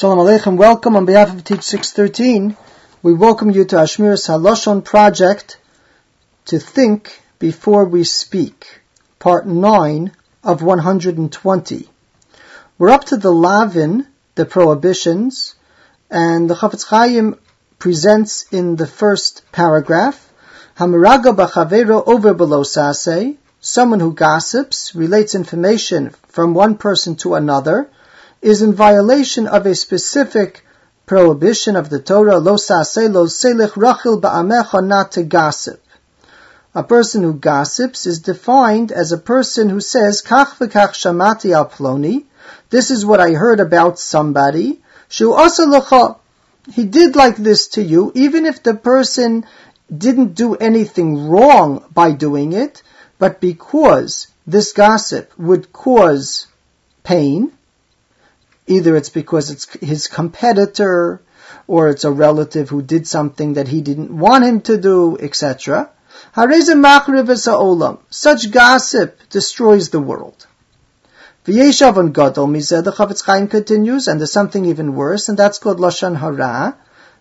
Shalom Aleichem, welcome on behalf of Teach 613. We welcome you to Ashmiras Haloshon project, to think before we speak, part 9 of 120. We're up to the Lavin, the prohibitions, and the Chafetz Chaim presents in the first paragraph, Hamiraga b'chaveiro over below saseh, someone who gossips, relates information from one person to another, is in violation of a specific prohibition of the Torah, lo saseh lo selech rachil ba'amecha, not to gossip. A person who gossips is defined as a person who says, kach v'kach shamati al ploni, this is what I heard about somebody, shu asa lecha, he did like this to you, even if the person didn't do anything wrong by doing it, but because this gossip would cause pain, either it's because it's his competitor, or it's a relative who did something that he didn't want him to do, etc. Such gossip destroys the world. The Chafetz Chaim continues, and there's something even worse, and that's called Lashon Hara.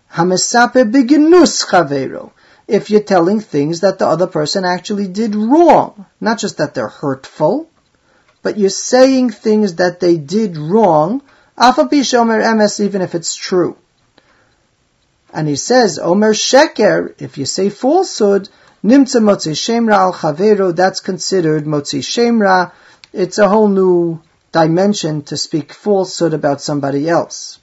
If you're telling things that the other person actually did wrong, not just that they're hurtful, but you're saying things that they did wrong, even if it's true. And he says, Omer Sheker, if you say falsehood, Nimtza Motzi Shemra al Chaveiro, that's considered Motzi Shemra. It's a whole new dimension to speak falsehood about somebody else.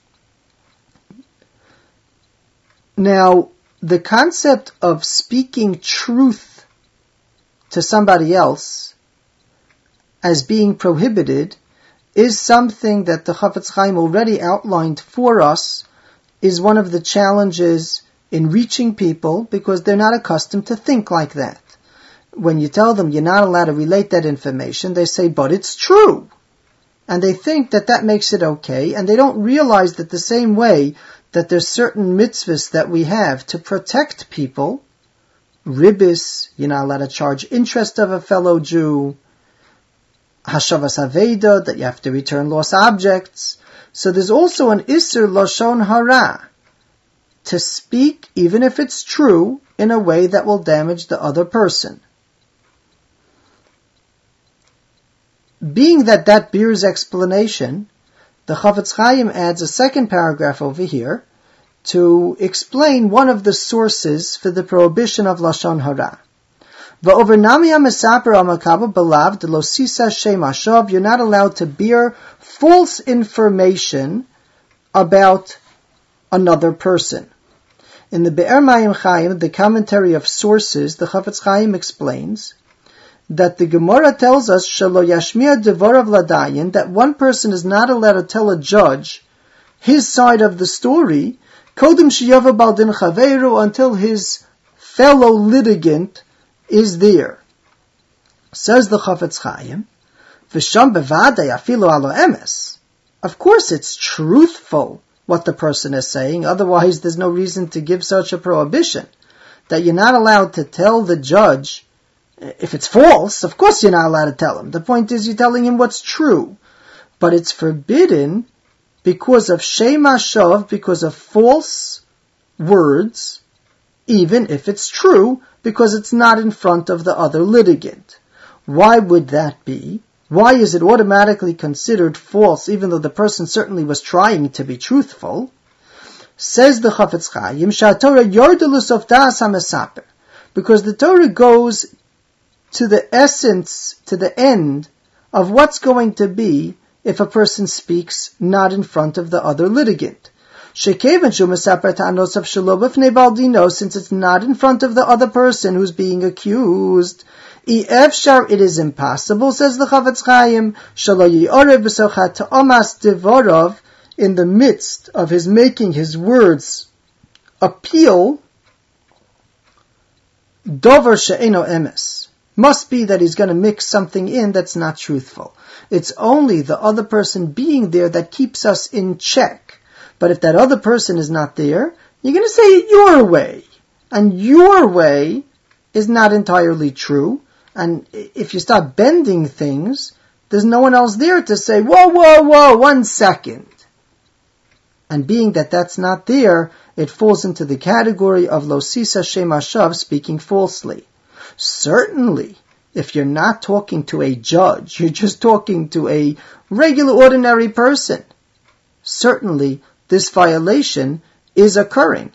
Now, the concept of speaking truth to somebody else as being prohibited is something that the Chafetz Chaim already outlined for us, is one of the challenges in reaching people because they're not accustomed to think like that. When you tell them you're not allowed to relate that information, they say, but it's true. And they think that that makes it okay, and they don't realize that the same way that there's certain mitzvahs that we have to protect people, ribis, you're not allowed to charge interest of a fellow Jew, Hashavas Aveda, that you have to return lost objects. So there's also an Isser Lashon Hara, to speak, even if it's true, in a way that will damage the other person. Being that bears explanation, the Chafetz Chaim adds a second paragraph over here to explain one of the sources for the prohibition of Lashon Hara. You're not allowed to bear false information about another person. In the Be'er Mayim Chaim, the commentary of sources, the Chafetz Chaim explains that the Gemara tells us Shelo Yashmiya Devorav Ladayin, that one person is not allowed to tell a judge his side of the story Kodem Sheyava Baldin Chaveru, until his fellow litigant is there. Says the Chafetz Chaim, V'sham bevadei afilu alo emes. Of course it's truthful what the person is saying, otherwise there's no reason to give such a prohibition. That you're not allowed to tell the judge, if it's false, of course you're not allowed to tell him. The point is you're telling him what's true. But it's forbidden because of Shema Shov, because of false words, even if it's true, because it's not in front of the other litigant. Why would that be? Why is it automatically considered false, even though the person certainly was trying to be truthful? Says the Chafetz Chaim, Sha'Torah yordelus of das hamesaper, because the Torah goes to the essence, to the end of what's going to be if a person speaks not in front of the other litigant. Since it's not in front of the other person who's being accused, it is impossible, says the Chafetz Chaim, in the midst of his making his words appeal, dover she'eno emes, must be that he's going to mix something in that's not truthful. It's only the other person being there that keeps us in check. But if that other person is not there, you're going to say it your way. And your way is not entirely true. And if you start bending things, there's no one else there to say, whoa, 1 second. And being that that's not there, it falls into the category of losisa shem hashav, speaking falsely. Certainly, if you're not talking to a judge, you're just talking to a regular, ordinary person, certainly this violation is occurring.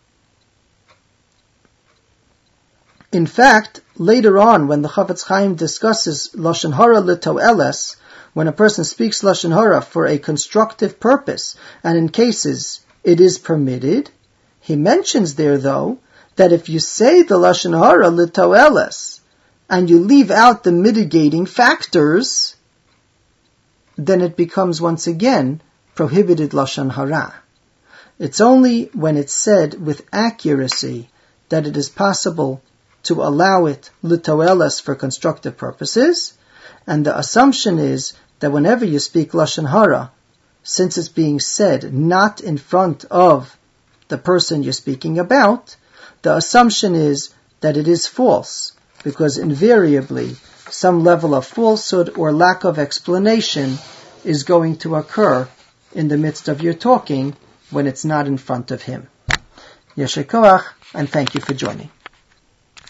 In fact, later on, when the Chafetz Chaim discusses Lashon Hara l'to'eles, when a person speaks Lashon Hara for a constructive purpose, and in cases it is permitted, he mentions there, though, that if you say the Lashon Hara l'to'eles, and you leave out the mitigating factors, then it becomes once again prohibited Lashon Hara. It's only when it's said with accuracy that it is possible to allow it l'to'eles for constructive purposes, and the assumption is that whenever you speak Lashon Hara, since it's being said not in front of the person you're speaking about, the assumption is that it is false, because invariably some level of falsehood or lack of explanation is going to occur in the midst of your talking when it's not in front of him. Yesher koach, and thank you for joining.